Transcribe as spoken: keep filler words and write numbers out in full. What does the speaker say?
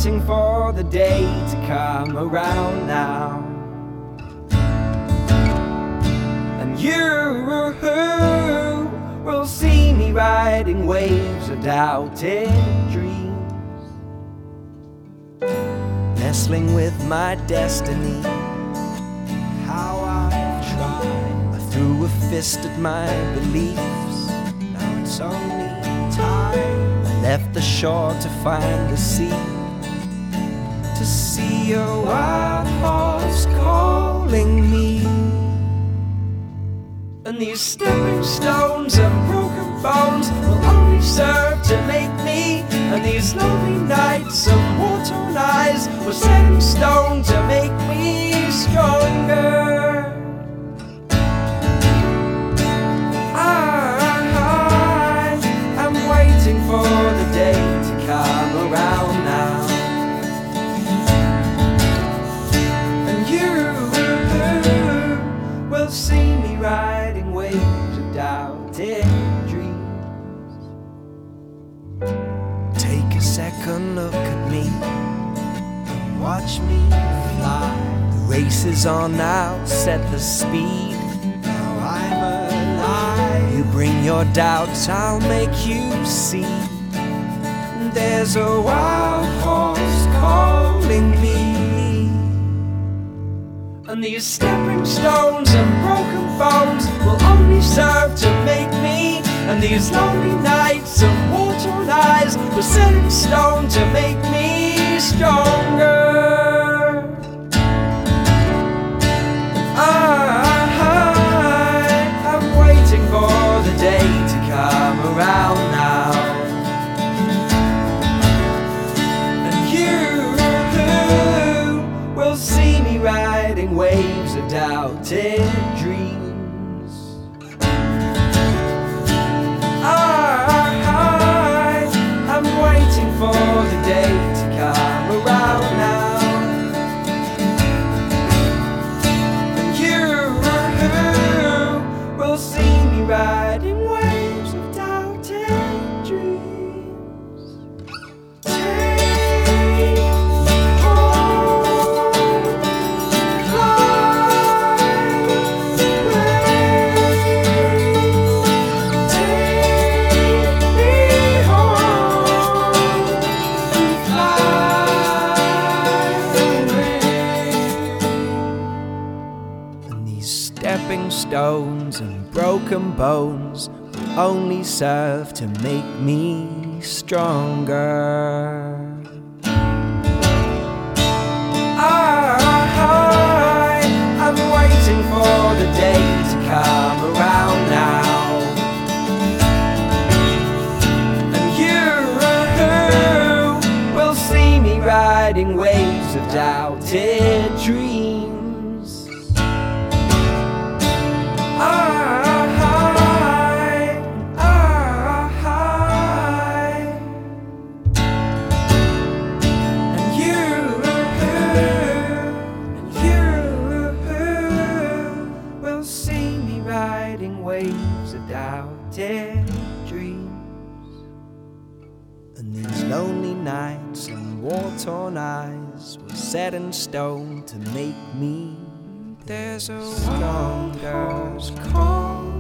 waiting for the day to come around now. And you will see me riding waves of doubted dreams, nestling with my destiny. How I've tried, I threw a fist at my beliefs. Now it's only time. I left the shore to find the sea, to see a wild horse calling me. And these stepping stones and broken bones will only serve to make me. And these lonely nights and war-torn eyes were set in stone to make me stronger. I am waiting for the day to come around now. And you will see me riding waves of doubted dreams. Take a second look at me and watch me fly. The race is on now, set the speed. Now I'm alive. You bring your doubts, I'll make you see. There's a wild horse calling me. And these stepping stones and broken bones will only serve to make me. And these lonely nights and war-torn eyes were set in stone to make me stronger. I am waiting for the day to come around now. And you will see me riding waves of doubted dreams. I'm waiting for the day to come around now. And you will see me riding waves of doubted dreams. Take me home, fly away. Take me home, fly away. And these stepping stones and broken bones will only serve to make me stronger. I am waiting for the day to come around now. And you will see me riding waves of doubted dreams. I, I, and you, and you will see me riding waves of doubted dreams. And these lonely nights and war-torn eyes were set in stone to make me. There's a wild horse calling.